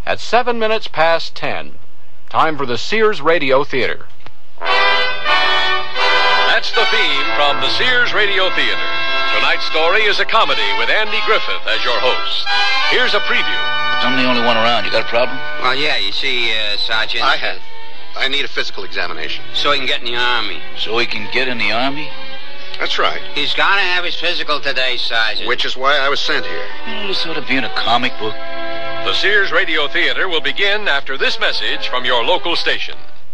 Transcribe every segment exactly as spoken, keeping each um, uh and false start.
at seven minutes past ten. Time for the Sears Radio Theater. That's the theme from the Sears Radio Theater. Tonight's story is a comedy with Andy Griffith as your host. Here's a preview. I'm the only one around. You got a problem? Well, yeah, you see, uh, Sergeant... I have. I need a physical examination. So he can get in the Army. So he can get in the Army? That's right. He's got to have his physical today, Sergeant. Which is why I was sent here. Oh, this ought to be in a comic book. The Sears Radio Theater will begin after this message from your local station.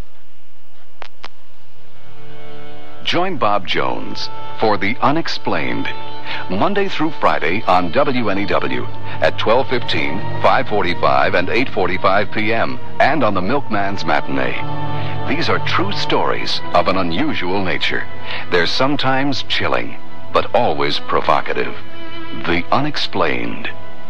Join Bob Jones for The Unexplained, Monday through Friday on W N E W at twelve fifteen, five forty-five, and eight forty-five p.m. and on the Milkman's Matinee. These are true stories of an unusual nature. They're sometimes chilling, but always provocative. The Unexplained.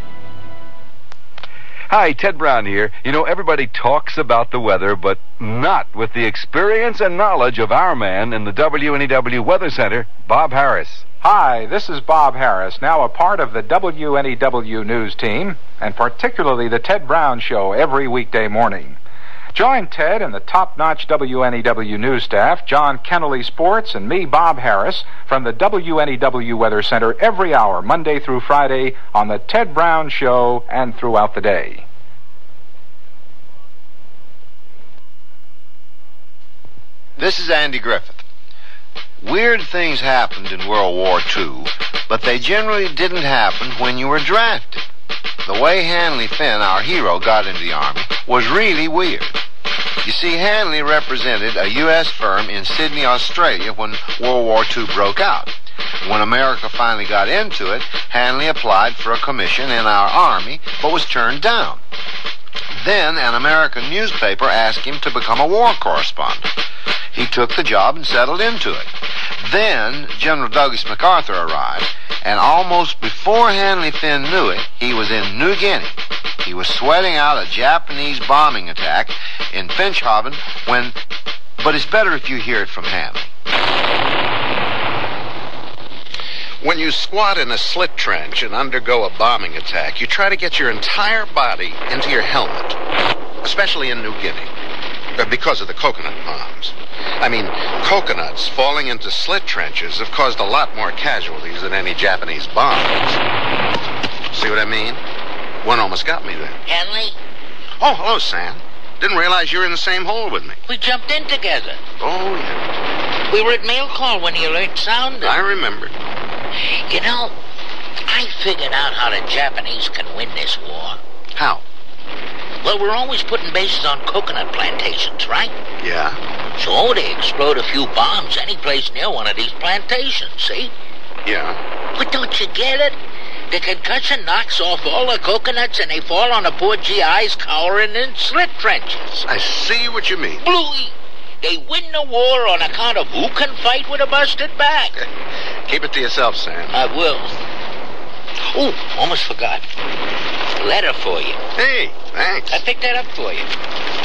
Hi, Ted Brown here. You know, everybody talks about the weather, but not with the experience and knowledge of our man in the W N E W Weather Center, Bob Harris. Hi, this is Bob Harris, now a part of the W N E W News team, and particularly the Ted Brown Show every weekday morning. Join Ted and the top-notch W N E W News staff, John Kennelly Sports, and me, Bob Harris, from the W N E W Weather Center every hour, Monday through Friday, on the Ted Brown Show and throughout the day. This is Andy Griffith. Weird things happened in World War Two, but they generally didn't happen when you were drafted. The way Hanley Finn, our hero, got into the Army was really weird. You see, Hanley represented a U S firm in Sydney, Australia when World War Two broke out. When America finally got into it, Hanley applied for a commission in our Army, but was turned down. Then an American newspaper asked him to become a war correspondent. He took the job and settled into it. Then General Douglas MacArthur arrived, and almost before Hanley Finn knew it, he was in New Guinea. He was sweating out a Japanese bombing attack in Finschhaven when... But it's better if you hear it from Hanley. When you squat in a slit trench and undergo a bombing attack, you try to get your entire body into your helmet, especially in New Guinea, because of the coconut palms. I mean, coconuts falling into slit trenches have caused a lot more casualties than any Japanese bombs. See what I mean? One almost got me there. Hanley? Oh, hello, Sam. Didn't realize you were in the same hole with me. We jumped in together. Oh, yeah. We were at mail call when the alert sounded. I remember. You know, I figured out how the Japanese can win this war. How? Well, we're always putting bases on coconut plantations, right? Yeah. So they explode a few bombs any place near one of these plantations, see? Yeah. But don't you get it? The concussion knocks off all the coconuts and they fall on the poor G Is cowering in slit trenches. I see what you mean. Bluey! They win the war on account of who can fight with a busted back. Keep it to yourself, Sam. I will. Oh, almost forgot. A letter for you. Hey, thanks. I picked that up for you.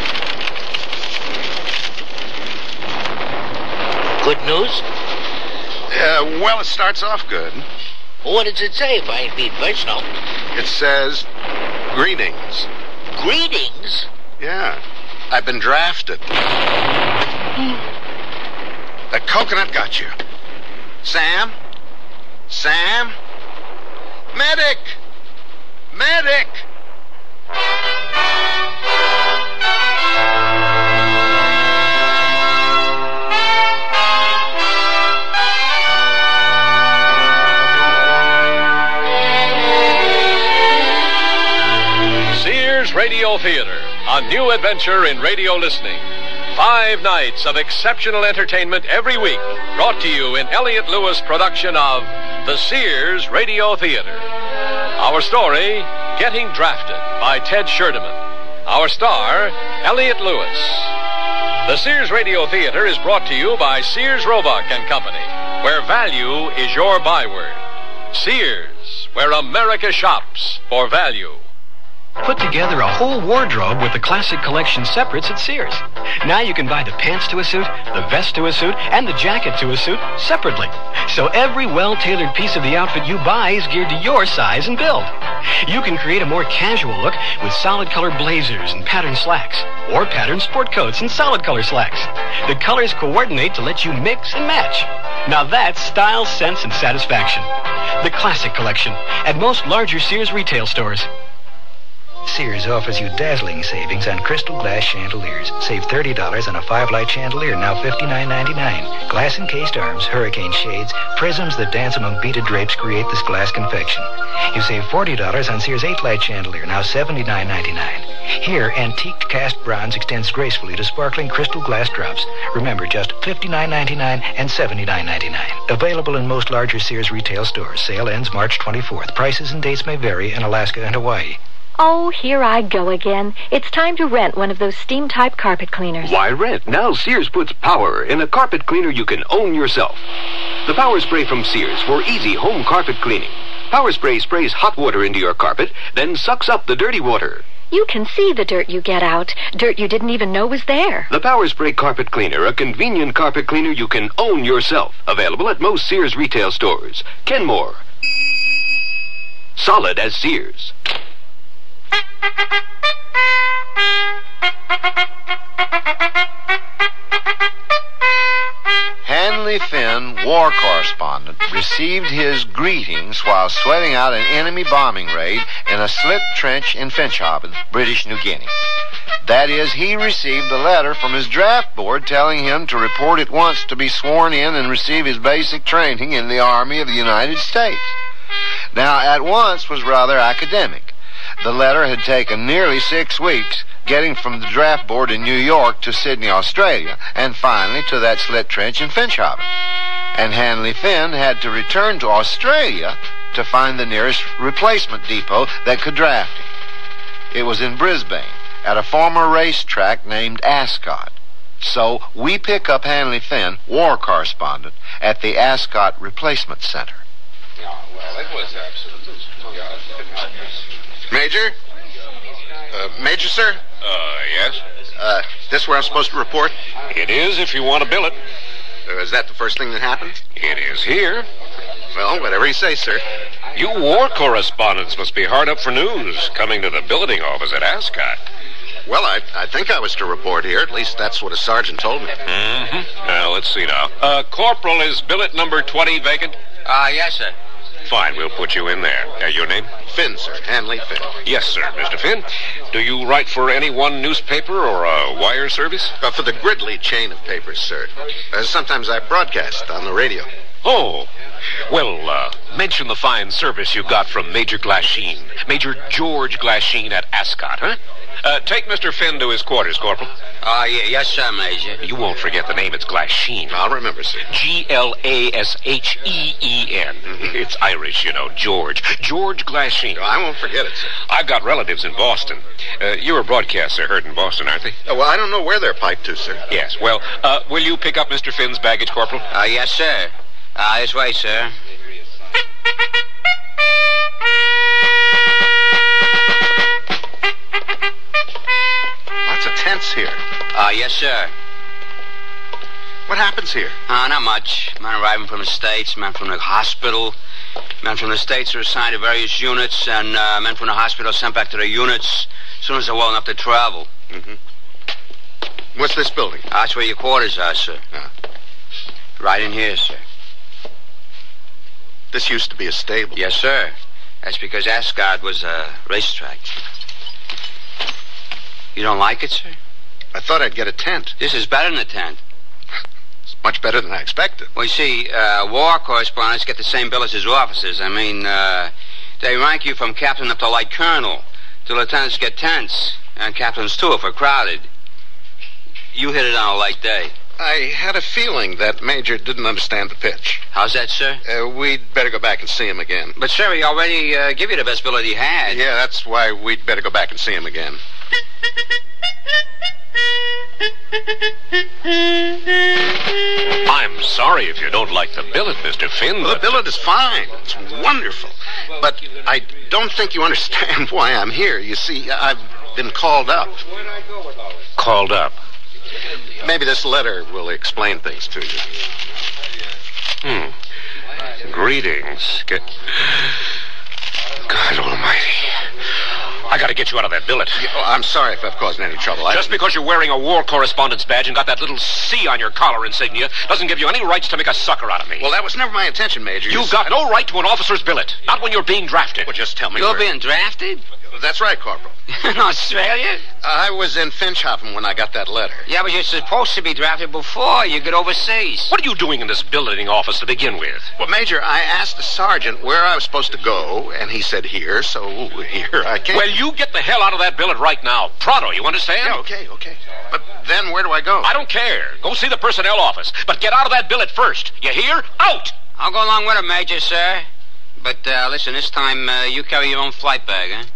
Good news? Uh, well, it starts off good. What does it say if I ain't being personal? It says, greetings. Greetings? Yeah. I've been drafted. The coconut got you. Sam? Sam? Medic! Medic! Sears Radio Theater, a new adventure in radio listening. Five nights of exceptional entertainment every week, brought to you in Elliott Lewis production of the Sears Radio Theater. Our story, Getting Drafted, by Ted Scherdeman. Our star, Elliott Lewis. The Sears Radio Theater is brought to you by Sears Roebuck and Company, where value is your byword. Sears, where America shops for value. Put together a whole wardrobe with the classic collection separates at Sears. Now you can buy the pants to a suit, the vest to a suit, and the jacket to a suit separately. So every well-tailored piece of the outfit you buy is geared to your size and build. You can create a more casual look with solid color blazers and patterned slacks, or patterned sport coats and solid color slacks. The colors coordinate to let you mix and match. Now that's style, sense, and satisfaction. The Classic Collection at most larger Sears retail stores. Sears offers you dazzling savings on crystal glass chandeliers. Save thirty dollars on a five-light chandelier, now fifty-nine ninety-nine. Glass-encased arms, hurricane shades, prisms that dance among beaded drapes create this glass confection. You save forty dollars on Sears eight-light chandelier, now seventy-nine ninety-nine. Here, antique cast bronze extends gracefully to sparkling crystal glass drops. Remember, just fifty-nine ninety-nine and seventy-nine ninety-nine. Available in most larger Sears retail stores. Sale ends March twenty-fourth. Prices and dates may vary in Alaska and Hawaii. Oh, here I go again. It's time to rent one of those steam-type carpet cleaners. Why rent? Now Sears puts power in a carpet cleaner you can own yourself. The Power Spray from Sears for easy home carpet cleaning. Power Spray sprays hot water into your carpet, then sucks up the dirty water. You can see the dirt you get out. Dirt you didn't even know was there. The Power Spray Carpet Cleaner, a convenient carpet cleaner you can own yourself. Available at most Sears retail stores. Kenmore. Solid as Sears. Hanley Finn, war correspondent, received his greetings while sweating out an enemy bombing raid in a slit trench in Finschhaven, British New Guinea. That is, he received a letter from his draft board telling him to report at once to be sworn in and receive his basic training in the Army of the United States. Now, at once was rather academic. The letter had taken nearly six weeks, getting from the draft board in New York to Sydney, Australia, and finally to that slit trench in Finschhaven. And Hanley Finn had to return to Australia to find the nearest replacement depot that could draft him. It was in Brisbane, at a former racetrack named Ascot. So we pick up Hanley Finn, war correspondent, at the Ascot Replacement Center. Yeah, well, it was absolutely... Major? Uh, Major, sir? Uh, yes? Uh, this where I'm supposed to report? It is, if you want to bill it. Uh, is that the first thing that happened? It is here. Well, whatever you say, sir. You war correspondents must be hard up for news, coming to the billeting office at Ascot. Well, I, I think I was to report here. At least that's what a sergeant told me. Mm-hmm. Now, let's see now. Uh, Corporal, is billet number twenty vacant? Ah, uh, yes, sir. Fine, we'll put you in there. Uh, your name? Finn, sir. Hanley Finn. Yes, sir, Mister Finn. Do you write for any one newspaper or a wire service? Uh, for the Gridley chain of papers, sir. Uh, sometimes I broadcast on the radio. Oh. Well, uh, mention the fine service you got from Major Glasheen. Major George Glasheen at Ascot, huh? Uh, take Mister Finn to his quarters, Corporal. Ah, uh, yeah, yes, sir, Major. You won't forget the name. It's Glasheen. I'll remember, sir. G L A S H E E N. Mm-hmm. It's Irish, you know, George. George Glasheen. No, I won't forget it, sir. I've got relatives in Boston. Uh, you're a broadcaster heard in Boston, aren't they? Uh, well, I don't know where they're piped to, sir. Yes, well, uh, will you pick up Mister Finn's baggage, Corporal? Ah, uh, yes, sir. Ah, uh, this way, sir. Lots of tents here. Ah, uh, yes, sir. What happens here? Ah, uh, not much. Men arriving from the States, men from the hospital. Men from the States are assigned to various units, and uh, men from the hospital sent back to their units as soon as they're well enough to travel. Mm-hmm. What's this building? Ah, that's where your quarters are, sir. Uh. Right in here, sir. This used to be a stable. Yes, sir. That's because Ascot was a racetrack. You don't like it, sir? I thought I'd get a tent. This is better than a tent. It's much better than I expected. Well, you see, uh, war correspondents get the same bill as his officers. I mean, uh, they rank you from captain up to light colonel. The lieutenants get tents, and captains, too, if we're crowded. You hit it on a light day. I had a feeling that Major didn't understand the pitch. How's that, sir? Uh, we'd better go back and see him again. But, sir, he already uh, gave you the best billet he had. Yeah, that's why we'd better go back and see him again. I'm sorry if you don't like the billet, Mister Finn. Well, the billet is fine. It's wonderful. But I don't think you understand why I'm here. You see, I've been called up. Called up? Maybe this letter will explain things to you. Hmm. Greetings. Get... God almighty. I gotta get you out of that billet. Oh, I'm sorry if I've caused any trouble. I Just because you're wearing a war correspondent's badge and got that little C on your collar insignia doesn't give you any rights to make a sucker out of me. Well, that was never my intention, Major. You've got no right to an officer's billet. Not when you're being drafted. Well, just tell me You're where... being drafted? That's right, Corporal. In Australia? I was in Finchhafen when I got that letter. Yeah, but you're supposed to be drafted before you get overseas. What are you doing in this billeting office to begin with? Well, Major, I asked the sergeant where I was supposed to go, and he said here, so here I came. Well, you get the hell out of that billet right now. Pronto, you understand? Yeah, okay, okay. But then where do I go? I don't care. Go see the personnel office. But get out of that billet first. You hear? Out! I'll go along with him, Major, sir. But, uh, listen, this time uh, you carry your own flight bag, huh?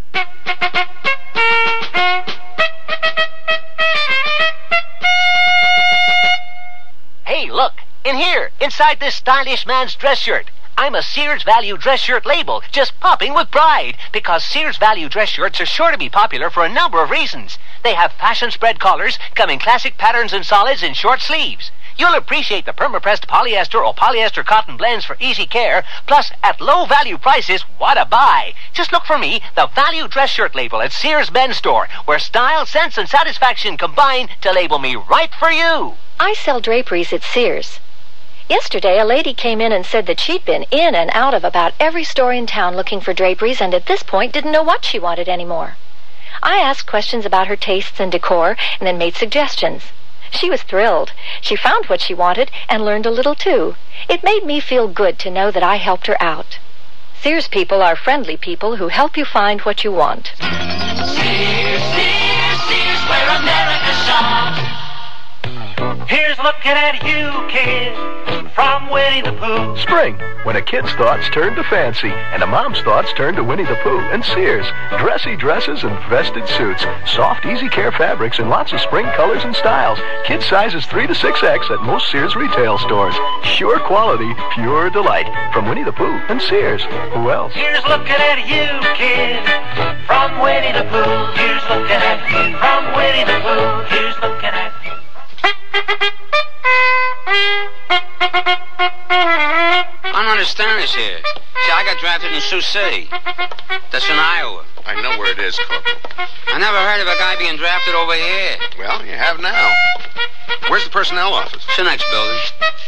Hey, look. In here, inside this stylish man's dress shirt. I'm a Sears Value dress shirt label, just popping with pride, because Sears Value dress shirts are sure to be popular for a number of reasons. They have fashion spread collars, come in classic patterns and solids, and short sleeves. You'll appreciate the perma-pressed polyester or polyester cotton blends for easy care, plus at low value prices, what a buy. Just look for me, the Value dress shirt label at Sears Men's Store, where style, sense, and satisfaction combine to label me right for you. I sell draperies at Sears. Yesterday, a lady came in and said that she'd been in and out of about every store in town looking for draperies and at this point didn't know what she wanted anymore. I asked questions about her tastes and decor and then made suggestions. She was thrilled. She found what she wanted and learned a little too. It made me feel good to know that I helped her out. Sears people are friendly people who help you find what you want. Sears, Sears, Sears, where America shops. Here's looking at you, kid, from Winnie the Pooh. Spring, when a kid's thoughts turn to fancy and a mom's thoughts turn to Winnie the Pooh and Sears. Dressy dresses and vested suits, soft, easy care fabrics, and lots of spring colors and styles. Kid sizes three to six X at most Sears retail stores. Sure quality, pure delight. From Winnie the Pooh and Sears. Who else? Here's looking at you, kid, from Winnie the Pooh. Here's looking at you, from Winnie the Pooh. Here's looking at you. I don't understand this here. See, I got drafted in Sioux City. That's in Iowa. I know where it is, Corporal. I never heard of a guy being drafted over here. Well, you have now. Where's the personnel office? It's the next building.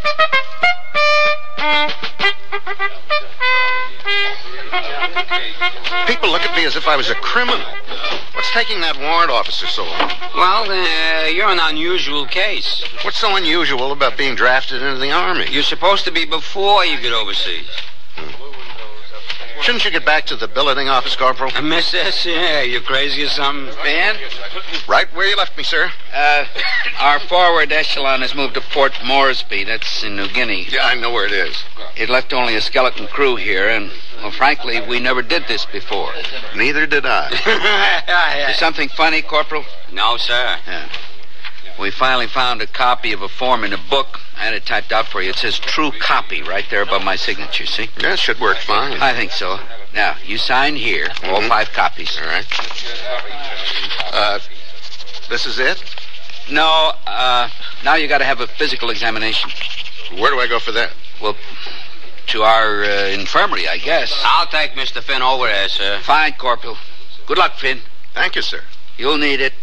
People look at me as if I was a criminal. What's taking that warrant officer so long? Well, uh, you're an unusual case. What's so unusual about being drafted into the Army? You're supposed to be before you get overseas. Hmm. Shouldn't you get back to the billeting office, Corporal? I miss this? Yeah, you crazy or something? Ben? Right where you left me, sir. Uh, our forward echelon has moved to Port Moresby. That's in New Guinea. Yeah, I know where it is. It left only a skeleton crew here, and, well, frankly, we never did this before. Neither did I. Is something funny, Corporal? No, sir. Yeah. We finally found a copy of a form in a book. I had it typed out for you. It says true copy right there above my signature, see? Yeah, it should work fine. I think so. Now, you sign here, mm-hmm. all five copies. All right. Uh, this is it? No, uh, now you got to have a physical examination. Where do I go for that? Well, to our uh, infirmary, I guess. I'll take Mister Finn over there, sir. Fine, Corporal. Good luck, Finn. Thank you, sir. You'll need it.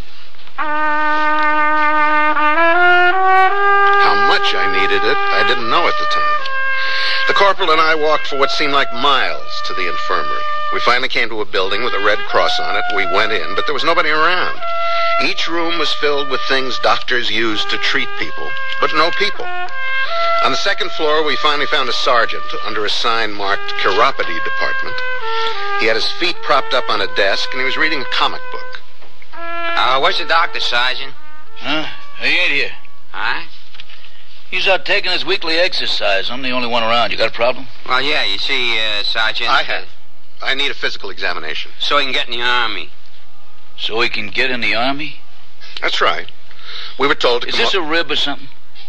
How much I needed it, I didn't know at the time. The corporal and I walked for what seemed like miles to the infirmary. We finally came to a building with a red cross on it. We went in, but there was nobody around. Each room was filled with things doctors use to treat people, but no people. On the second floor, we finally found a sergeant under a sign marked Chiropody Department. He had his feet propped up on a desk, and he was reading a comic book. Uh, where's the doctor, Sergeant? Huh? He ain't here. Huh? He's out taking his weekly exercise. I'm the only one around. You got a problem? Well, yeah, you see, uh, Sergeant... I have. I need a physical examination. So he can get in the Army. So he can get in the Army? That's right. We were told to Is come this up... a rib or something?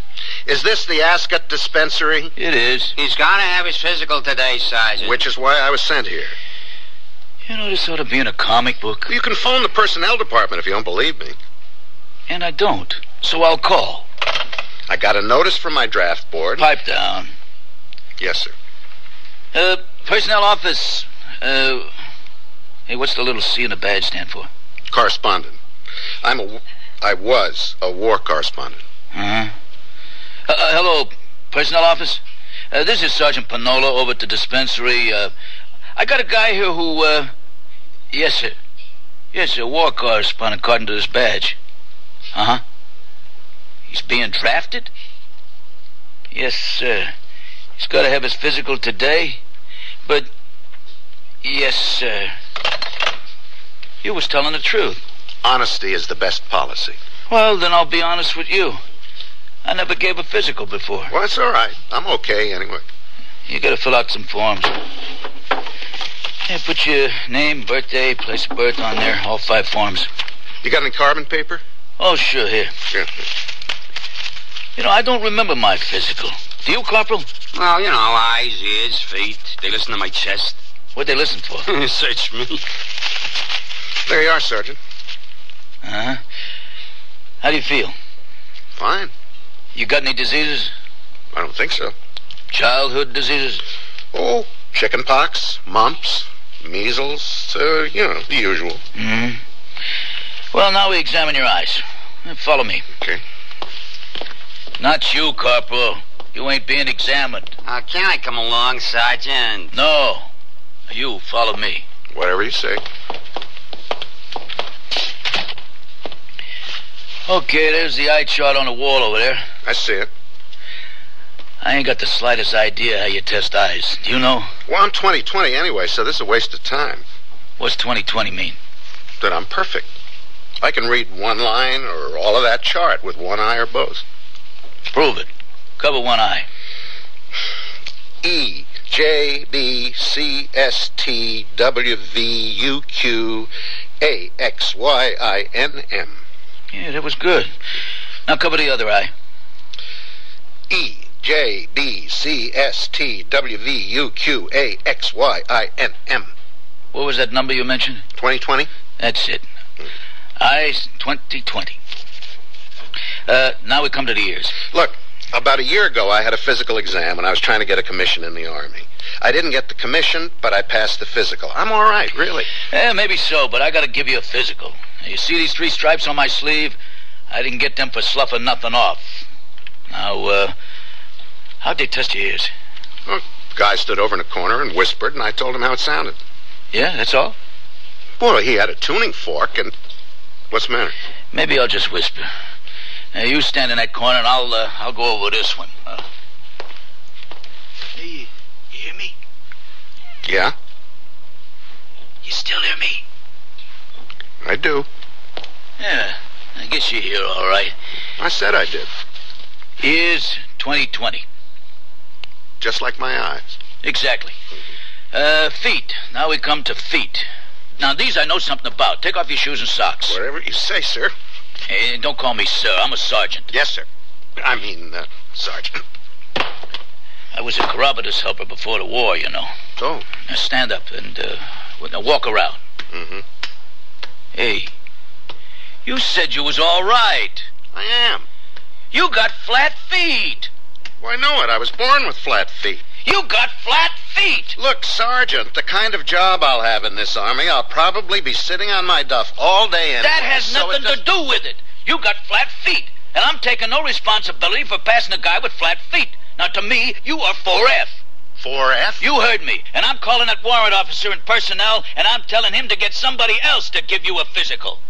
Is this the Ascot dispensary? It is. He's got to have his physical today, Sergeant. Which is why I was sent here. You know, this ought to be in a comic book. You can phone the personnel department if you don't believe me. And I don't, so I'll call. I got a notice from my draft board. Pipe down. Yes, sir. Uh, personnel office. Uh, hey, what's the little C in the badge stand for? Correspondent. I'm a... I was a war correspondent. Uh-huh. Uh, uh, hello, personnel office. Uh, this is Sergeant Panola over at the dispensary. Uh, I got a guy here who, uh... Yes, sir. Yes, sir, war correspondent according to this badge. Uh-huh. He's being drafted? Yes, sir. He's got to have his physical today. But... Yes, sir. You was telling the truth. Honesty is the best policy. Well, then I'll be honest with you. I never gave a physical before. Well, it's all right. I'm okay anyway. You gotta fill out some forms. Yeah, put your name, birthday, place of birth on there, all five forms. You got any carbon paper? Oh, sure, here. Yeah. You know, I don't remember my physical. Do you, Corporal? Well, you know, eyes, ears, feet. They listen to my chest. What'd they listen for? Search me. There you are, Sergeant. Uh-huh. How do you feel? Fine. You got any diseases? I don't think so. Childhood diseases? Oh, chicken pox, mumps, measles, uh, you know, the usual. Mm-hmm. Well, now we examine your eyes. Follow me. Okay. Not you, Corporal. You ain't being examined. Uh, can I come along, Sergeant? No. You follow me. Whatever you say. Okay, there's the eye chart on the wall over there. I see it. I ain't got the slightest idea how you test eyes. Do you know? Well, I'm twenty twenty anyway, so this is a waste of time. What's twenty twenty mean? That I'm perfect. I can read one line or all of that chart with one eye or both. Prove it. Cover one eye. E, J, B, C, S, T, W, V, U, Q, A, X, Y, I, N, M. Yeah, that was good. Now cover the other eye. E, J, B, C, S, T, W, V, U, Q, A, X, Y, I, N, M. What was that number you mentioned? twenty twenty? That's it. Eyes twenty twenty. Uh, now we come to the ears. Look, about a year ago I had a physical exam and I was trying to get a commission in the Army. I didn't get the commission, but I passed the physical. I'm all right, really. Yeah, maybe so, but I gotta give you a physical. Now, you see these three stripes on my sleeve? I didn't get them for sloughing nothing off. Now, uh, how'd they test your ears? Well, the guy stood over in a corner and whispered, and I told him how it sounded. Yeah, that's all? Well, he had a tuning fork, and... What's the matter? Maybe I'll just whisper. Now, you stand in that corner, and I'll, uh, I'll go over this one. Uh, hey, you, you hear me? Yeah? You still hear me? I do. Yeah, I guess you hear all right. I said I did. Ears twenty twenty. Just like my eyes. Exactly. Uh, feet. Now we come to feet. Now, these I know something about. Take off your shoes and socks. Whatever you say, sir. Hey, don't call me sir. I'm a sergeant. Yes, sir. I mean, uh, sergeant. I was a corroborator's helper before the war, you know. Oh. Now stand up and, uh, now walk around. Mm-hmm. Hey, you said you was all right. I am. You got flat feet. Why, know it. I was born with flat feet. You got flat feet. Look, Sergeant, the kind of job I'll have in this army, I'll probably be sitting on my duff all day anyway. That has so nothing does... to do with it. You got flat feet, and I'm taking no responsibility for passing a guy with flat feet. Now, to me, you are four F. four F? You heard me, and I'm calling that warrant officer in personnel, and I'm telling him to get somebody else to give you a physical.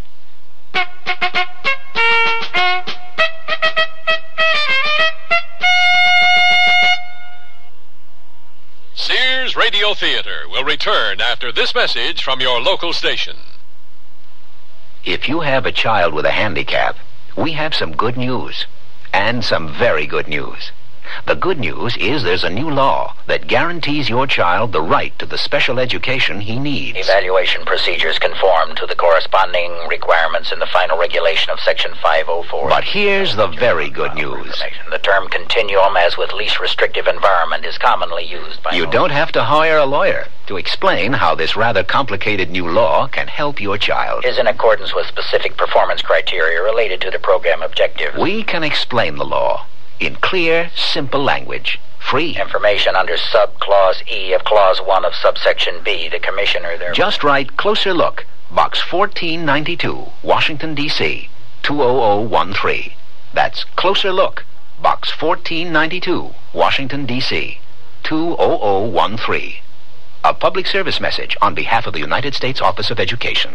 Sears Radio Theater will return after this message from your local station. If you have a child with a handicap, we have some good news. And some very good news. The good news is there's a new law that guarantees your child the right to the special education he needs. Evaluation procedures conform to the corresponding requirements in the final regulation of Section five oh four. But here's the very good news. The term continuum, as with least restrictive environment, is commonly used by... You don't have to hire a lawyer to explain how this rather complicated new law can help your child. Is in accordance with specific performance criteria related to the program objectives. We can explain the law in clear, simple language. Free. Information under sub-clause E of clause one of subsection B. The commissioner there... Just write Closer Look, Box fourteen ninety-two, Washington, D C, two oh oh one three. That's Closer Look, Box fourteen ninety-two, Washington, D C, two oh oh one three. A public service message on behalf of the United States Office of Education.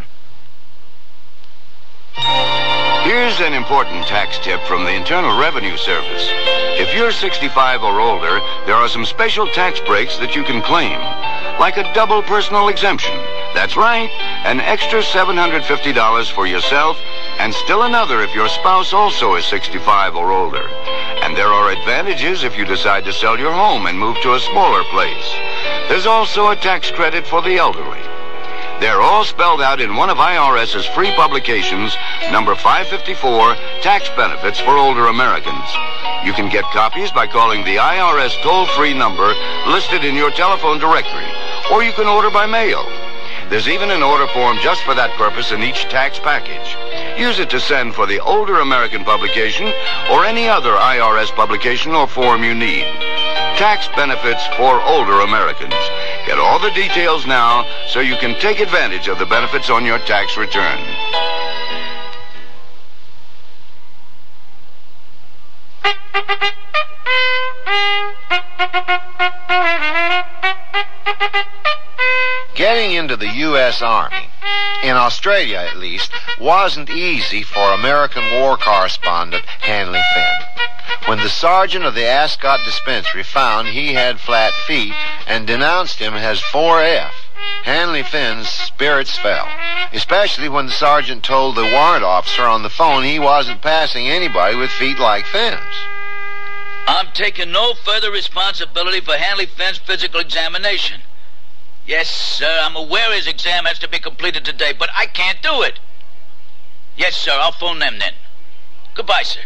Here's an important tax tip from the Internal Revenue Service. If you're sixty-five or older, there are some special tax breaks that you can claim, like a double personal exemption. That's right, an extra seven hundred fifty dollars for yourself, and still another if your spouse also is sixty-five or older. And there are advantages if you decide to sell your home and move to a smaller place. There's also a tax credit for the elderly. They're all spelled out in one of I R S's free publications, number five fifty-four, Tax Benefits for Older Americans. You can get copies by calling the I R S toll-free number listed in your telephone directory, or you can order by mail. There's even an order form just for that purpose in each tax package. Use it to send for the Older American publication or any other I R S publication or form you need. Tax Benefits for Older Americans. Get all the details now so you can take advantage of the benefits on your tax return. Getting into the U S Army, in Australia at least, wasn't easy for American war correspondent Hanley Finn. When the sergeant of the Ascot Dispensary found he had flat feet and denounced him as four F, Hanley Finn's spirits fell, especially when the sergeant told the warrant officer on the phone he wasn't passing anybody with feet like Finn's. I'm taking no further responsibility for Hanley Finn's physical examination. Yes, sir, I'm aware his exam has to be completed today, but I can't do it. Yes, sir, I'll phone them then. Goodbye, sir.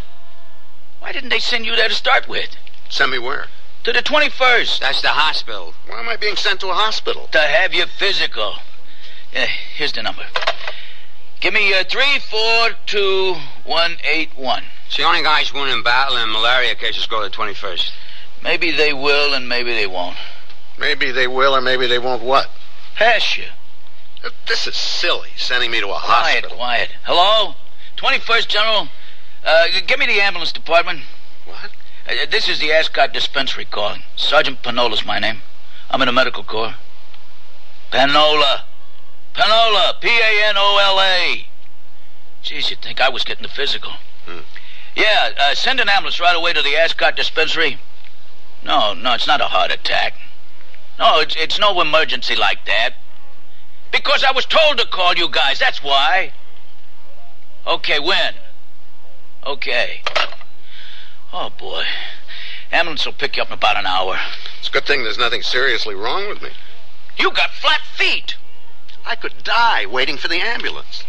Why didn't they send you there to start with? Send me where? To the twenty-first. That's the hospital. Why am I being sent to a hospital? To have your physical. Yeah, here's the number. Give me uh, three four two one eight one. It's the only guys who in battle and malaria cases go to the twenty-first. Maybe they will and maybe they won't. Maybe they will or maybe they won't what? Pass you. This is silly, sending me to a Quiet, hospital. quiet. Hello? twenty-first, General. Uh, give me the ambulance department. What? Uh, this is the Ascot Dispensary calling. Sergeant Panola's my name. I'm in the medical corps. Panola. Panola. P A N O L A. Geez, you'd think I was getting the physical. Hmm. Yeah, uh, send an ambulance right away to the Ascot Dispensary. No, no, it's not a heart attack. No, it's, it's no emergency like that. Because I was told to call you guys, that's why. Okay, when? Okay. Oh, boy. Ambulance will pick you up in about an hour. It's a good thing there's nothing seriously wrong with me. You got flat feet. I could die waiting for the ambulance.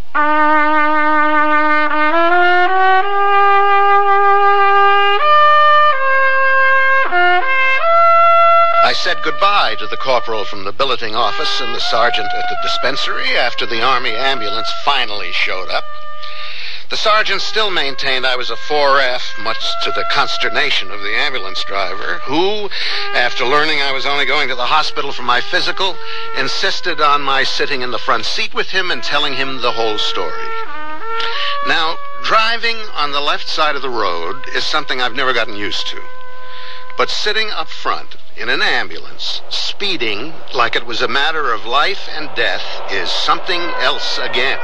I said goodbye to the corporal from the billeting office and the sergeant at the dispensary after the Army ambulance finally showed up. The sergeant still maintained I was a four F, much to the consternation of the ambulance driver, who, after learning I was only going to the hospital for my physical, insisted on my sitting in the front seat with him and telling him the whole story. Now, driving on the left side of the road is something I've never gotten used to. But sitting up front in an ambulance, speeding like it was a matter of life and death, is something else again.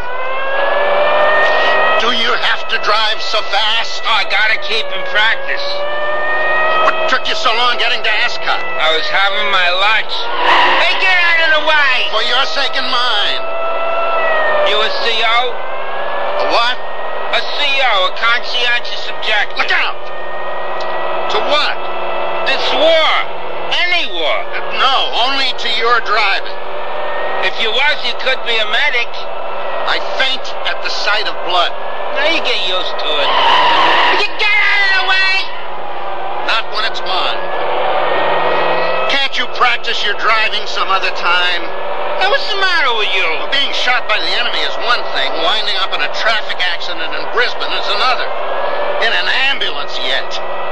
Do you have to drive so fast? Oh, I gotta keep in practice. What took you so long getting to Ascot? I was having my lunch. Hey, get out of the way! For your sake and mine. You a C O? A what? A C O, a conscientious objector. Look out! To what? This war. Any war. No, only to your driving. If you was, you could be a medic. I faint at the sight of blood. Now you get used to it. You get out of the way! Not when it's mine. Can't you practice your driving some other time? Now, what's the matter with you? Well, being shot by the enemy is one thing. Winding up in a traffic accident in Brisbane is another. In an ambulance yet.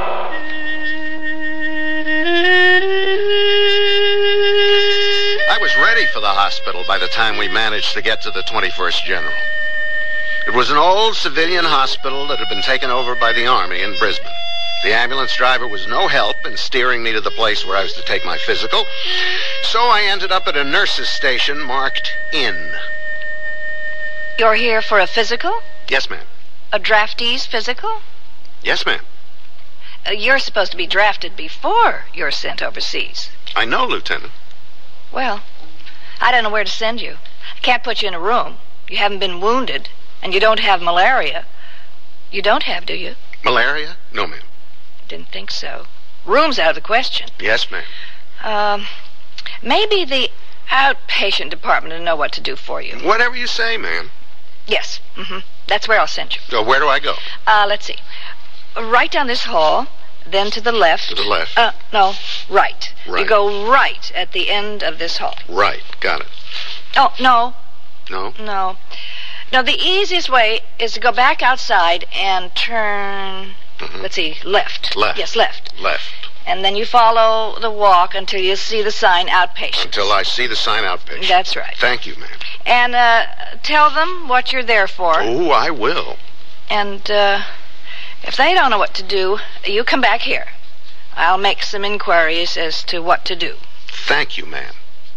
I was ready for the hospital by the time we managed to get to the twenty-first General. It was an old civilian hospital that had been taken over by the Army in Brisbane. The ambulance driver was no help in steering me to the place where I was to take my physical, so I ended up at a nurse's station marked in. You're here for a physical? Yes, ma'am. A draftee's physical? Yes, ma'am. Uh, you're supposed to be drafted before you're sent overseas. I know, Lieutenant. Well, I don't know where to send you. I can't put you in a room. You haven't been wounded, and you don't have malaria. You don't have, do you? Malaria? No, ma'am. Didn't think so. Room's out of the question. Yes, ma'am. Um, maybe the outpatient department will know what to do for you. Whatever you say, ma'am. Yes. Mm-hmm. That's where I'll send you. So where do I go? Uh, let's see. Right down this hall, then to the left. To the left. Uh, no, right. Right. You go right at the end of this hall. Right. Got it. Oh, no. No? No. No, the easiest way is to go back outside and turn, mm-hmm. let's see, left. Left. Yes, left. Left. And then you follow the walk until you see the sign outpatient. Until I see the sign outpatient. That's right. Thank you, ma'am. And uh, tell them what you're there for. Oh, I will. And uh, if they don't know what to do, you come back here. I'll make some inquiries as to what to do. Thank you, ma'am.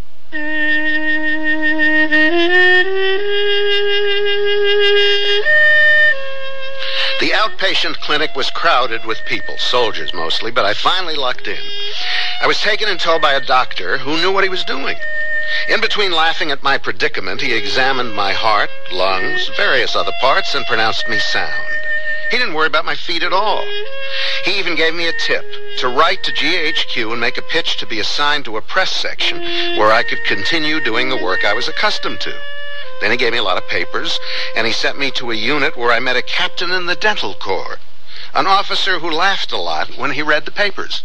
The outpatient clinic was crowded with people, soldiers mostly, but I finally lucked in. I was taken in tow by a doctor who knew what he was doing. In between laughing at my predicament, he examined my heart, lungs, various other parts, and pronounced me sound. He didn't worry about my feet at all. He even gave me a tip to write to G H Q and make a pitch to be assigned to a press section where I could continue doing the work I was accustomed to. Then he gave me a lot of papers, and he sent me to a unit where I met a captain in the dental corps, an officer who laughed a lot when he read the papers.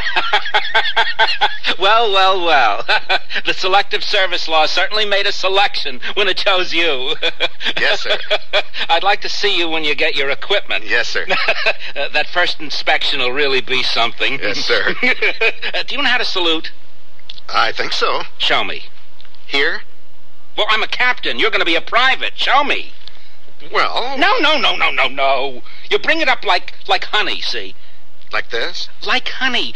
Well, well, well. The Selective Service Law certainly made a selection when it chose you. Yes, sir. I'd like to see you when you get your equipment. Yes, sir. uh, that first inspection will really be something. Yes, sir. uh, do you know how to salute? I think so. Show me. Here? Well, I'm a captain. You're going to be a private. Show me. Well... No, no, no, no, no, no. You bring it up like like honey, see? Like this? Like honey.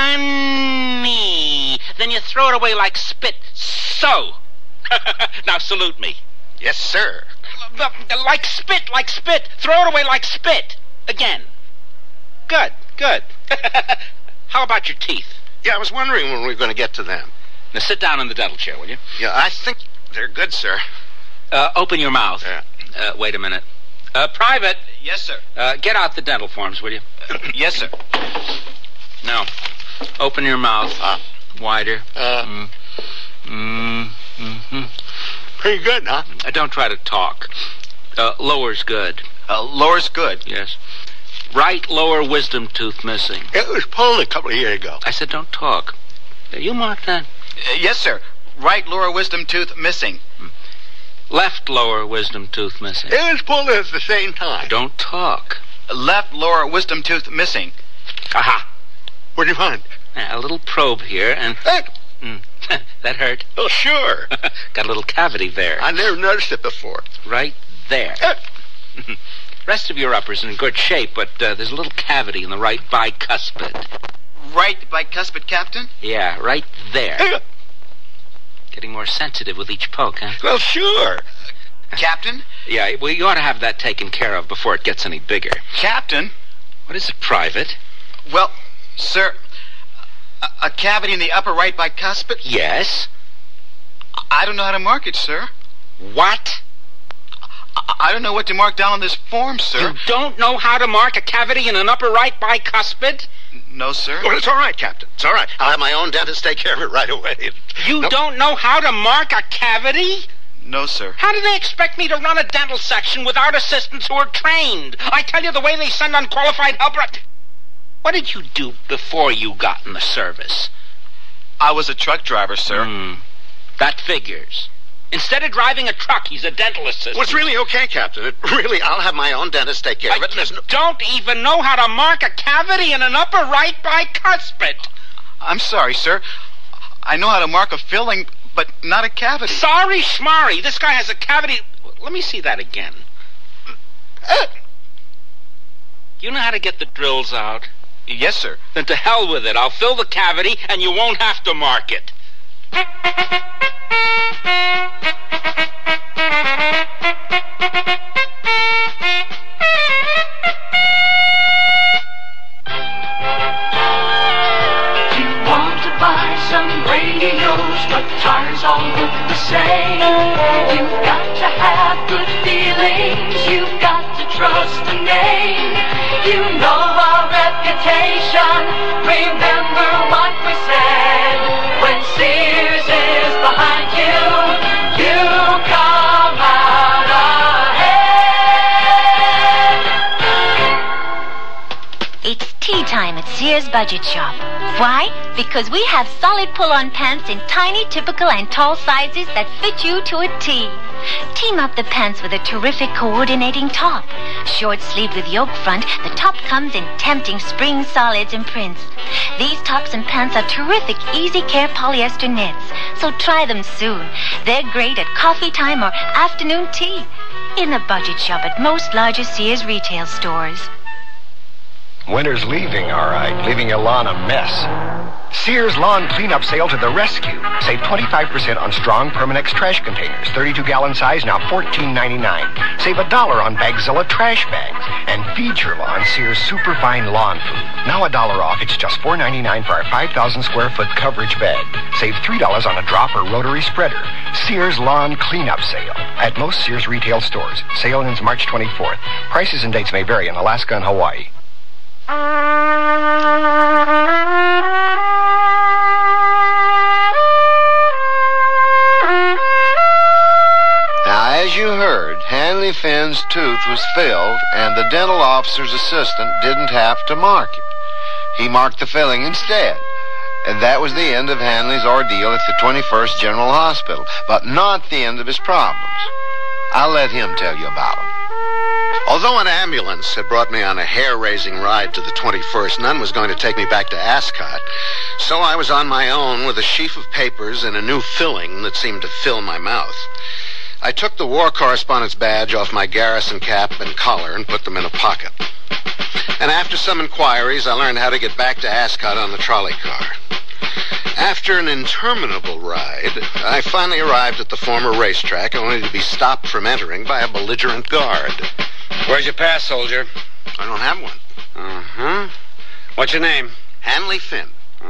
Honey. Then you throw it away like spit. So. Now salute me. Yes, sir. Like spit, like spit. Throw it away like spit. Again. Good, good. How about your teeth? Yeah, I was wondering when we were going to get to them. Now sit down in the dental chair, will you? Yeah, I think they're good, sir. Uh, open your mouth. Yeah. Uh, wait a minute. Uh, Private. Yes, sir. Uh, get out the dental forms, will you? Yes, sir. Now, open your mouth. Uh, Wider. Uh, mm. Mm, mm-hmm. Pretty good, huh? Uh, don't try to talk. Uh, lower's good. Uh, lower's good. Yes. Right lower wisdom tooth missing. It was pulled a couple of years ago. I said don't talk. Uh, you mark that? Uh, yes, sir. Right lower wisdom tooth missing. Left lower wisdom tooth missing. It was pulled at the same time. Don't talk. Left lower wisdom tooth missing. Aha. What did you find? Uh, a little probe here and... Hey. Mm. That hurt? Oh, sure. Got a little cavity there. I never noticed it before. Right there. Uh. Rest of your upper's in good shape, but uh, there's a little cavity in the right bicuspid. Right bicuspid, Captain? Yeah, right there. Uh. Getting more sensitive with each poke, huh? Well, sure. Captain? Yeah, well, you ought to have that taken care of before it gets any bigger. Captain? What is it, Private? Well, sir, a, a cavity in the upper right bicuspid? Yes. I don't know how to mark it, sir. What? I, I don't know what to mark down on this form, sir. You don't know how to mark a cavity in an upper right bicuspid? No, sir. Well, it's all right, Captain. It's all right. I'll have my own dentist take care of it right away. You Nope. don't know how to mark a cavity? No, sir. How do they expect me to run a dental section without assistants who are trained? I tell you, the way they send unqualified help... What did you do before you got in the service? I was a truck driver, sir. Hmm. That figures. Instead of driving a truck, he's a dental assistant. Well, it's really okay, Captain. It really, I'll have my own dentist take care of it. I There's no... don't even know how to mark a cavity in an upper right bicuspid. I'm sorry, sir. I know how to mark a filling, but not a cavity. Sorry, schmarry. This guy has a cavity. Let me see that again. You know how to get the drills out? Yes, sir. Then to hell with it. I'll fill the cavity, and you won't have to mark it. You want to buy some radios, but tires all look the same. You've got to have good feelings. You've got to trust the name. You know our reputation. Remember what we said. When Sears is behind you, you come out ahead. It's tea time at Sears Budget Shop. Why? Because we have solid pull-on pants in tiny, typical, and tall sizes that fit you to a T. Team up the pants with a terrific coordinating top. Short sleeved with yoke front, the top comes in tempting spring solids and prints. These tops and pants are terrific easy care polyester knits, so try them soon. They're great at coffee time or afternoon tea. In the Budget Shop at most larger Sears retail stores. Winter's leaving, all right, leaving your lawn a mess. Sears Lawn Cleanup Sale to the rescue. Save twenty-five percent on strong Permanex trash containers. thirty-two gallon size, now fourteen ninety-nine. Save a dollar on Bagzilla trash bags. And feed your lawn Sears Superfine Lawn Food. Now a dollar off. It's just four ninety-nine for our five thousand square foot coverage bag. Save three dollars on a drop or rotary spreader. Sears Lawn Cleanup Sale. At most Sears retail stores. Sale ends March twenty-fourth. Prices and dates may vary in Alaska and Hawaii. Now, as you heard, Hanley Finn's tooth was filled, and the dental officer's assistant didn't have to mark it. He marked the filling instead. And that was the end of Hanley's ordeal at the twenty-first General Hospital, but not the end of his problems. I'll let him tell you about them. Although an ambulance had brought me on a hair-raising ride to the twenty-first, none was going to take me back to Ascot. So I was on my own with a sheaf of papers and a new filling that seemed to fill my mouth. I took the war correspondent's badge off my garrison cap and collar and put them in a pocket. And after some inquiries, I learned how to get back to Ascot on the trolley car. After an interminable ride, I finally arrived at the former racetrack, only to be stopped from entering by a belligerent guard. Where's your pass, soldier? I don't have one. Uh-huh. What's your name? Hanley Finn.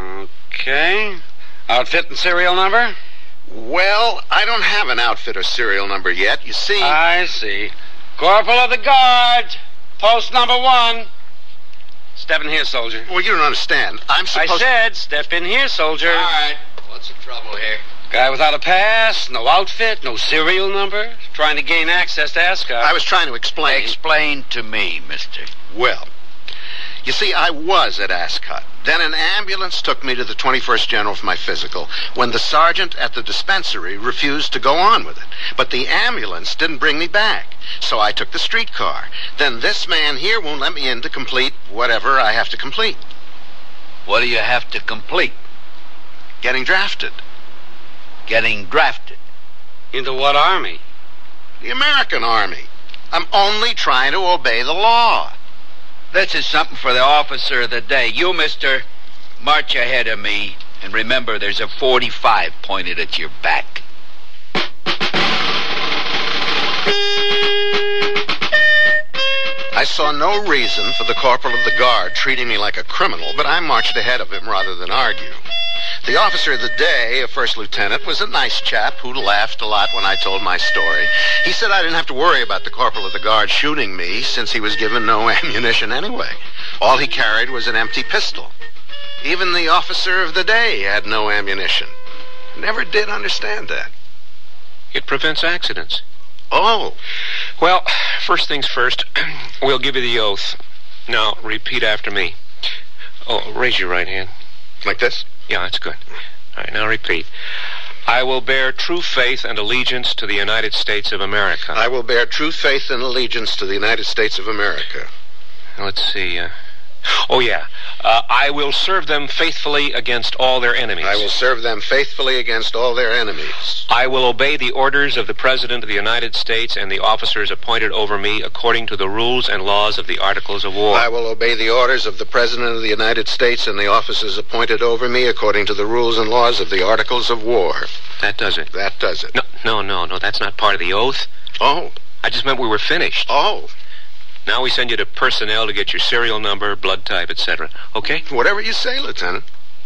Okay. Outfit and serial number? Well, I don't have an outfit or serial number yet. You see... I see. Corporal of the Guard. Post number one. Step in here, soldier. Well, you don't understand. I'm supposed... I said, step in here, soldier. All right. What's the trouble here? Guy without a pass, no outfit, no serial number, trying to gain access to Ascot. I was trying to explain... Explain to me, mister. Well, you see, I was at Ascot. Then an ambulance took me to the twenty-first General for my physical, when the sergeant at the dispensary refused to go on with it. But the ambulance didn't bring me back, so I took the streetcar. Then this man here won't let me in to complete whatever I have to complete. What do you have to complete? Getting drafted. Getting drafted. Into what army? The American Army. I'm only trying to obey the law. This is something for the officer of the day. You, mister, march ahead of me, and remember there's a forty-five pointed at your back. I saw no reason for the corporal of the guard treating me like a criminal, but I marched ahead of him rather than argue. The officer of the day, a first lieutenant, was a nice chap who laughed a lot when I told my story. He said I didn't have to worry about the corporal of the guard shooting me since he was given no ammunition anyway. All he carried was an empty pistol. Even the officer of the day had no ammunition. Never did understand that. It prevents accidents. Oh. Well, first things first, we'll give you the oath. Now, repeat after me. Oh, raise your right hand. Like this? Yeah, that's good. All right, now repeat. I will bear true faith and allegiance to the United States of America. I will bear true faith and allegiance to the United States of America. Let's see. Uh, oh, yeah. Uh, I will serve them faithfully against all their enemies. I will serve them faithfully against all their enemies. I will obey the orders of the President of the United States and the officers appointed over me according to the rules and laws of the Articles of War. I will obey the orders of the President of the United States and the officers appointed over me according to the rules and laws of the Articles of War. That does it. That does it. No, no, no, no, that's not part of the oath. Oh. I just meant we were finished. Oh. Now we send you to personnel to get your serial number, blood type, et cetera. Okay? Whatever you say, Lieutenant.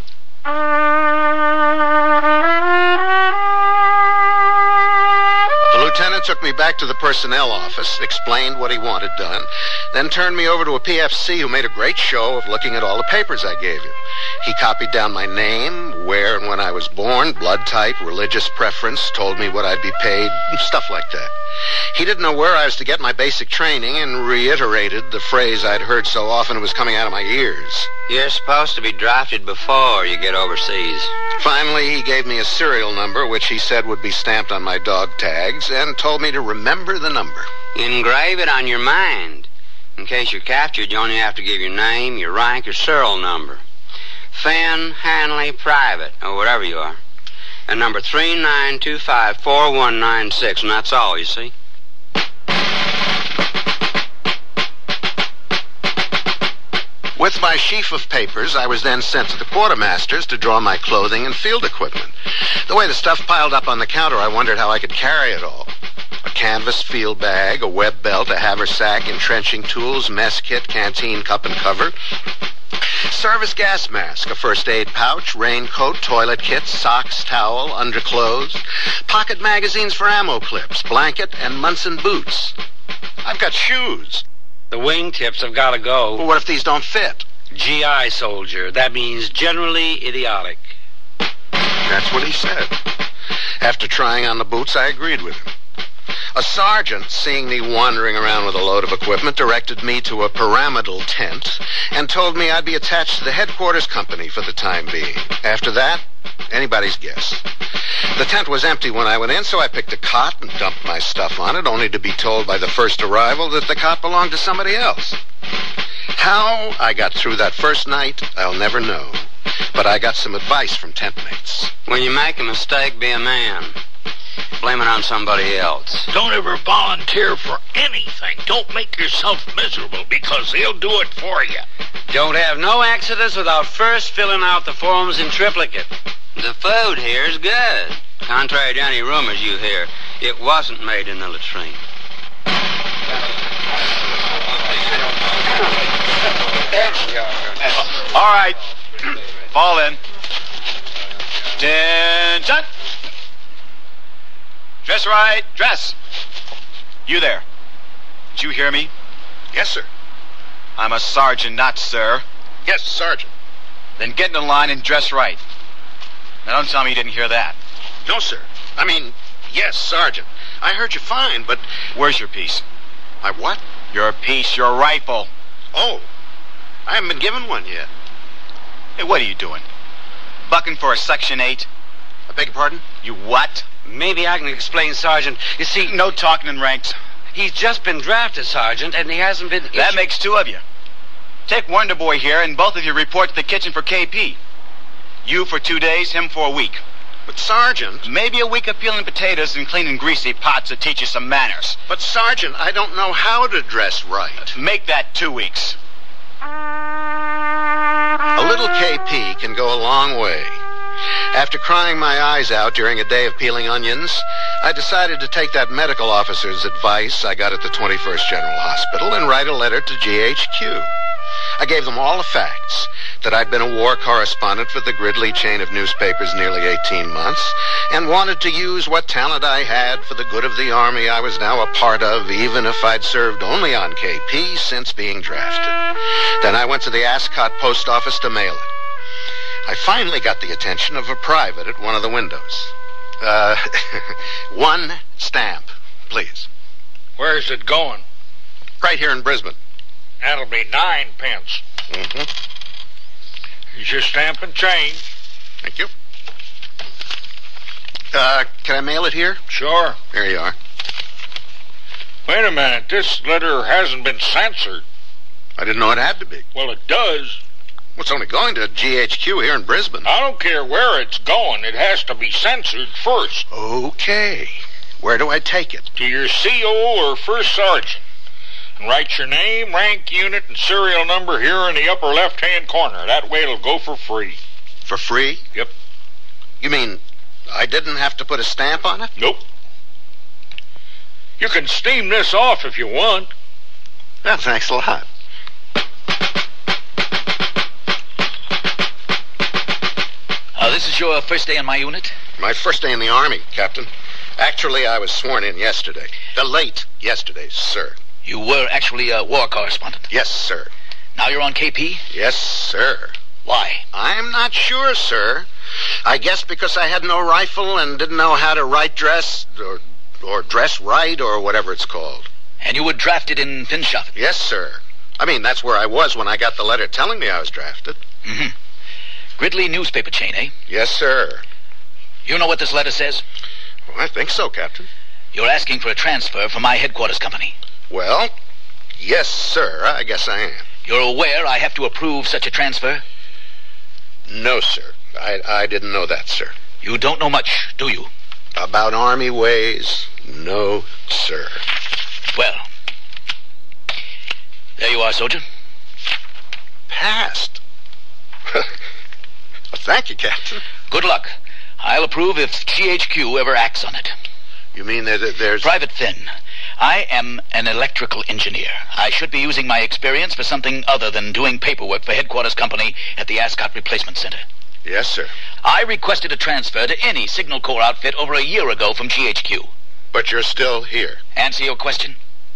The lieutenant took me back to the personnel office, explained what he wanted done, then turned me over to a P F C who made a great show of looking at all the papers I gave him. He copied down my name, where and when I was born, blood type, religious preference, told me what I'd be paid, stuff like that. He didn't know where I was to get my basic training and reiterated the phrase I'd heard so often it was coming out of my ears. You're supposed to be drafted before you get overseas. Finally, he gave me a serial number, which he said would be stamped on my dog tags, and told me to remember the number. Engrave it on your mind. In case you're captured, you only have to give your name, your rank, your serial number. Finn Hanley Private, or whatever you are. And number three nine two five four one nine six, and that's all, you see. With my sheaf of papers, I was then sent to the quartermaster's to draw my clothing and field equipment. The way the stuff piled up on the counter, I wondered how I could carry it all. A canvas field bag, a web belt, a haversack, entrenching tools, mess kit, canteen cup and cover, service gas mask, a first aid pouch, raincoat, toilet kit, socks, towel, underclothes, pocket magazines for ammo clips, blanket, and Munson boots. I've got shoes. The wingtips have got to go. Well, what if these don't fit? G I soldier. That means generally idiotic. That's what he said. After trying on the boots, I agreed with him. A sergeant, seeing me wandering around with a load of equipment, directed me to a pyramidal tent and told me I'd be attached to the headquarters company for the time being. After that, anybody's guess. The tent was empty when I went in, so I picked a cot and dumped my stuff on it, only to be told by the first arrival that the cot belonged to somebody else. How I got through that first night, I'll never know. But I got some advice from tent mates. When you make a mistake, be a man. Blame it on somebody else. Don't ever volunteer for anything. Don't make yourself miserable, because they'll do it for you. Don't have no exodus without first filling out the forms in triplicate. The food here is good. Contrary to any rumors you hear, it wasn't made in the latrine. All right. Fall in. Attention. Dress right. Dress. You there. Did you hear me? Yes, sir. I'm a sergeant, not sir. Yes, sergeant. Then get in the line and dress right. Now don't tell me you didn't hear that. No, sir. I mean, yes, sergeant. I heard you fine, but... Where's your piece? My what? Your piece, your rifle. Oh, I haven't been given one yet. Hey, what are you doing? Bucking for a Section eight? I beg your pardon? You what? Maybe I can explain, Sergeant. You see... No talking in ranks. He's just been drafted, Sergeant, and he hasn't been... That issued... makes two of you. Take Wonder Boy here, and both of you report to the kitchen for K P. You for two days, him for a week. But, Sergeant... Maybe a week of peeling potatoes and cleaning greasy pots to teach you some manners. But, Sergeant, I don't know how to dress right. Make that two weeks. A little K P can go a long way. After crying my eyes out during a day of peeling onions, I decided to take that medical officer's advice I got at the twenty-first General Hospital and write a letter to G H Q. I gave them all the facts, that I'd been a war correspondent for the Gridley chain of newspapers nearly eighteen months, and wanted to use what talent I had for the good of the Army I was now a part of, even if I'd served only on K P since being drafted. Then I went to the Ascot post office to mail it. I finally got the attention of a private at one of the windows. Uh, one stamp, please. Where's it going? Right here in Brisbane. That'll be nine pence. Mm-hmm. Here's your stamp and change. Thank you. Uh, can I mail it here? Sure. Here you are. Wait a minute. This letter hasn't been censored. I didn't know it had to be. Well, it does. Well, it's only going to G H Q here in Brisbane. I don't care where it's going. It has to be censored first. Okay. Where do I take it? To your C O or first sergeant. And write your name, rank, unit, and serial number here in the upper left-hand corner. That way it'll go for free. For free? Yep. You mean I didn't have to put a stamp on it? Nope. You can steam this off if you want. Well, thanks a lot. Uh, this is your first day in my unit? My first day in the Army, Captain. Actually, I was sworn in yesterday. The late yesterday, sir. You were actually a war correspondent? Yes, sir. Now you're on K P? Yes, sir. Why? I'm not sure, sir. I guess because I had no rifle and didn't know how to right dress, or, or dress right, or whatever it's called. And you were drafted in Finschhafen? Yes, sir. I mean, that's where I was when I got the letter telling me I was drafted. Mm-hmm. Gridley newspaper chain, eh? Yes, sir. You know what this letter says? Well, I think so, Captain. You're asking for a transfer from my headquarters company. Well, yes, sir. I guess I am. You're aware I have to approve such a transfer? No, sir. I, I didn't know that, sir. You don't know much, do you? About Army ways? No, sir. Well, there you are, soldier. Passed. Well, thank you, Captain. Good luck. I'll approve if G H Q ever acts on it. You mean that there's... Private Finn. I am an electrical engineer. I should be using my experience for something other than doing paperwork for headquarters company at the Ascot Replacement Center. Yes, sir. I requested a transfer to any Signal Corps outfit over a year ago from G H Q. But you're still here. Answer your question.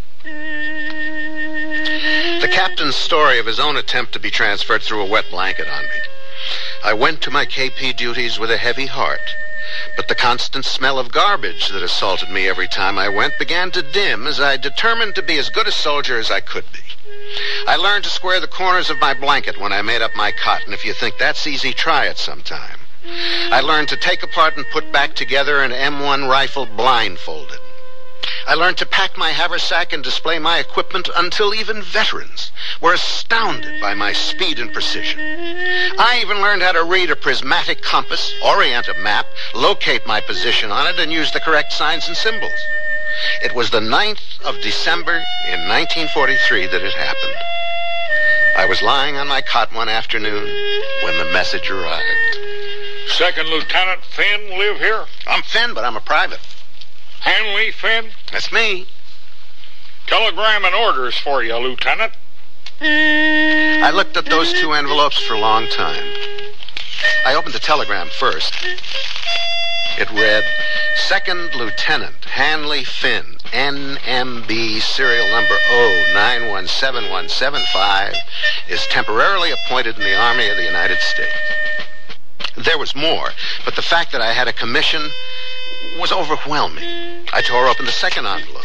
The captain's story of his own attempt to be transferred threw a wet blanket on me. I went to my K P duties with a heavy heart. But the constant smell of garbage that assaulted me every time I went began to dim as I determined to be as good a soldier as I could be. I learned to square the corners of my blanket when I made up my cot, and if you think that's easy, try it sometime. I learned to take apart and put back together an M one rifle blindfolded. I learned to pack my haversack and display my equipment until even veterans were astounded by my speed and precision. I even learned how to read a prismatic compass, orient a map, locate my position on it, and use the correct signs and symbols. It was the ninth of December in nineteen forty-three that it happened. I was lying on my cot one afternoon when the message arrived. Second Lieutenant Finn live here? I'm Finn, but I'm a private. Hanley Finn? That's me. Telegram and orders for you, Lieutenant. I looked at those two envelopes for a long time. I opened the telegram first. It read, Second Lieutenant Hanley Finn, N M B, serial number O nine one seven one seven five, is temporarily appointed in the Army of the United States. There was more, but the fact that I had a commission was overwhelming. I tore open the second envelope.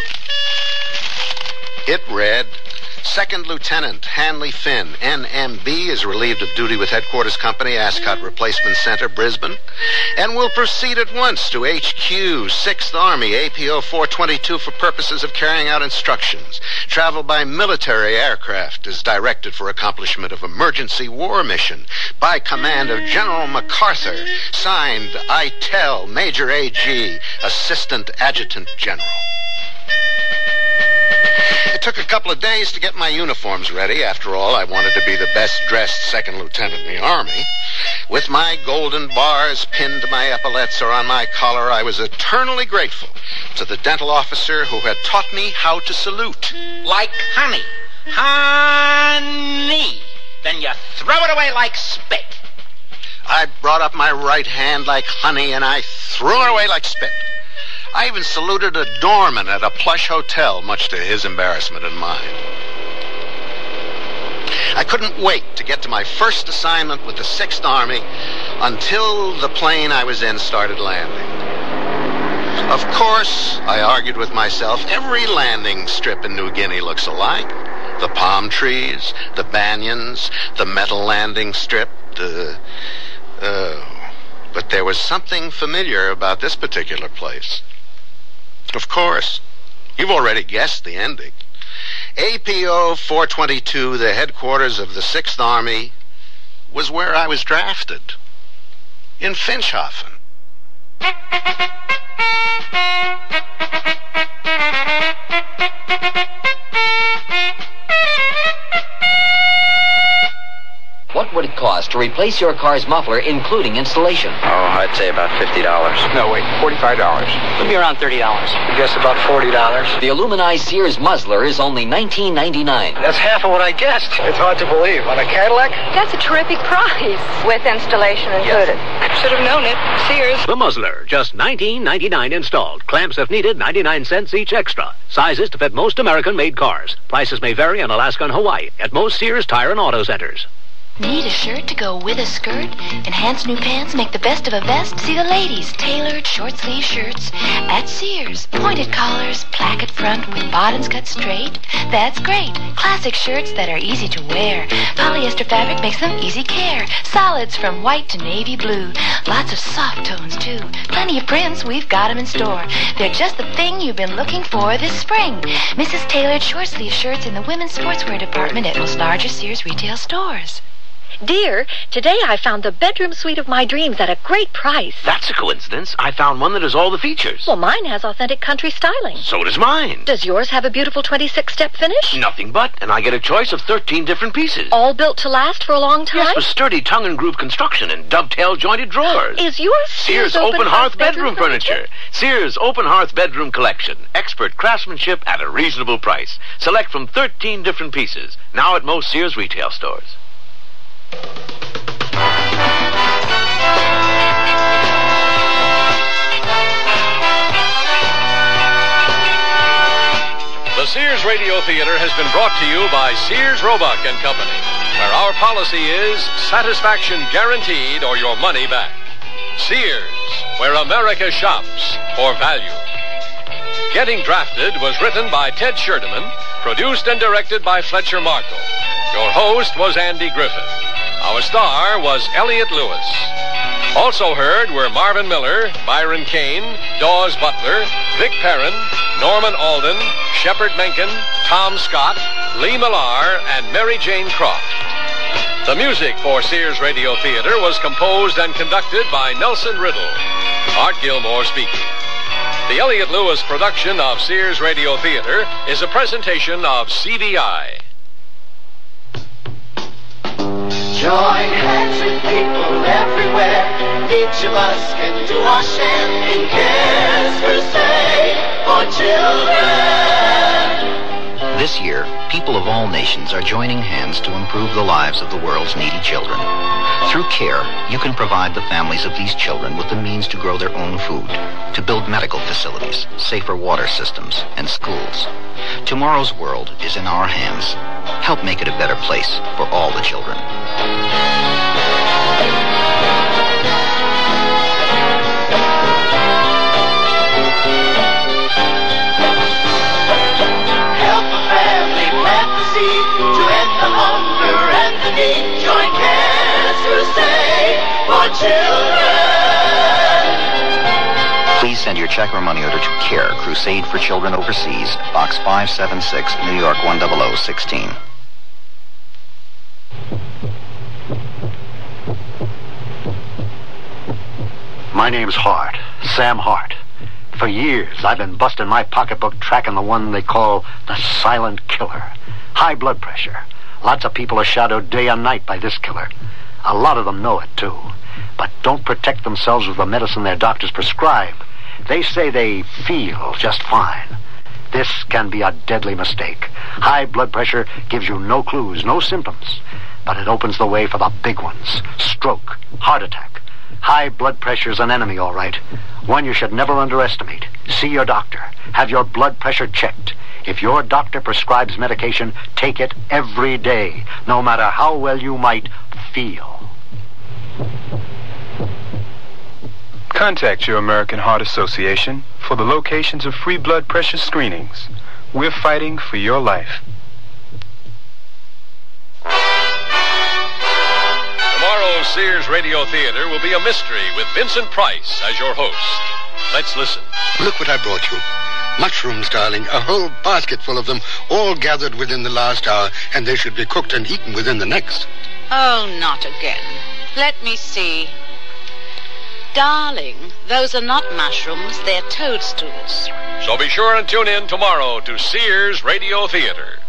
It read, Second Lieutenant Hanley Finn, N M B, is relieved of duty with Headquarters Company, Ascot Replacement Center, Brisbane, and will proceed at once to H Q, sixth Army, A P O four twenty-two for purposes of carrying out instructions. Travel by military aircraft is directed for accomplishment of emergency war mission by command of General MacArthur, signed Itel, Major A G, Assistant Adjutant General. It took a couple of days to get my uniforms ready. After all, I wanted to be the best-dressed second lieutenant in the Army. With my golden bars pinned to my epaulets or on my collar, I was eternally grateful to the dental officer who had taught me how to salute. Like honey. Honey. Then you throw it away like spit. I brought up my right hand like honey, and I threw it away like spit. I even saluted a doorman at a plush hotel, much to his embarrassment and mine. I couldn't wait to get to my first assignment with the sixth Army until the plane I was in started landing. Of course, I argued with myself, every landing strip in New Guinea looks alike. The palm trees, the banyans, the metal landing strip, the... Uh, but there was something familiar about this particular place. Of course, you've already guessed the ending. A P O four twenty-two, the headquarters of the Sixth Army, was where I was drafted. In Finschhafen. What would it cost to replace your car's muffler, including installation? Oh, I'd say about fifty dollars. No, wait, forty-five dollars. It'd be around thirty dollars. I guess about forty dollars. The aluminized Sears muzzler is only nineteen ninety-nine. That's half of what I guessed. It's hard to believe. On a Cadillac? That's a terrific price. With installation included. Yes. Should have known it. Sears. The muzzler, just nineteen ninety-nine installed. Clamps if needed, ninety-nine cents each extra. Sizes to fit most American-made cars. Prices may vary in Alaska and Hawaii at most Sears Tire and Auto Centers. Need a shirt to go with a skirt? Enhance new pants, make the best of a vest? See the ladies' tailored short-sleeve shirts at Sears. Pointed collars, placket front with bottoms cut straight. That's great. Classic shirts that are easy to wear. Polyester fabric makes them easy care. Solids from white to navy blue. Lots of soft tones, too. Plenty of prints, we've got them in store. They're just the thing you've been looking for this spring. Missus Tailored short-sleeve shirts in the women's sportswear department at most larger Sears retail stores. Dear, today I found the bedroom suite of my dreams at a great price. That's a coincidence. I found one that has all the features. Well, mine has authentic country styling. So does mine. Does yours have a beautiful twenty-six step finish? Nothing but, and I get a choice of thirteen different pieces. All built to last for a long time? Yes, with sturdy tongue and groove construction and dovetail jointed drawers. Is yours Sears, Sears Open, Open Hearth, Hearth Bedroom, bedroom furniture? furniture? Sears Open Hearth Bedroom Collection. Expert craftsmanship at a reasonable price. Select from thirteen different pieces. Now at most Sears retail stores. The Sears Radio Theater has been brought to you by Sears Roebuck and Company, where our policy is satisfaction guaranteed or your money back. Sears, where America shops for value. Getting Drafted was written by Ted Scherdeman, produced and directed by Fletcher Markle. Your host was Andy Griffith. Our star was Elliot Lewis. Also heard were Marvin Miller, Byron Kane, Dawes Butler, Vic Perrin, Norman Alden, Shepard Menken, Tom Scott, Lee Millar, and Mary Jane Croft. The music for Sears Radio Theater was composed and conducted by Nelson Riddle. Art Gilmore speaking. The Elliot Lewis production of Sears Radio Theater is a presentation of C B I. Join hands with people everywhere. Each of us can do our share in Cares Crusade for children. This year, people of all nations are joining hands to improve the lives of the world's needy children. Through CARE, you can provide the families of these children with the means to grow their own food, to build medical facilities, safer water systems, and schools. Tomorrow's world is in our hands. Help make it a better place for all the children. Help a family plant the seed to end the hunger and the need. Join Cares Crusade for children. Please send your check or money order to CARE, Crusade for Children Overseas, Box five seven six, New York one zero zero one six. My name's Hart, Sam Hart. For years, I've been busting my pocketbook tracking the one they call the silent killer. High blood pressure. Lots of people are shadowed day and night by this killer. A lot of them know it, too, but don't protect themselves with the medicine their doctors prescribe. They say they feel just fine. This can be a deadly mistake. High blood pressure gives you no clues, no symptoms, but it opens the way for the big ones. Stroke, heart attack. High blood pressure is an enemy, all right. One you should never underestimate. See your doctor. Have your blood pressure checked. If your doctor prescribes medication, take it every day, no matter how well you might feel. Contact your American Heart Association for the locations of free blood pressure screenings. We're fighting for your life. Tomorrow's Sears Radio Theater will be a mystery with Vincent Price as your host. Let's listen. Look what I brought you. Mushrooms, darling. A whole basket full of them, all gathered within the last hour, and they should be cooked and eaten within the next. Oh, not again. Let me see. Darling, those are not mushrooms, they're toadstools. So be sure and tune in tomorrow to Sears Radio Theater.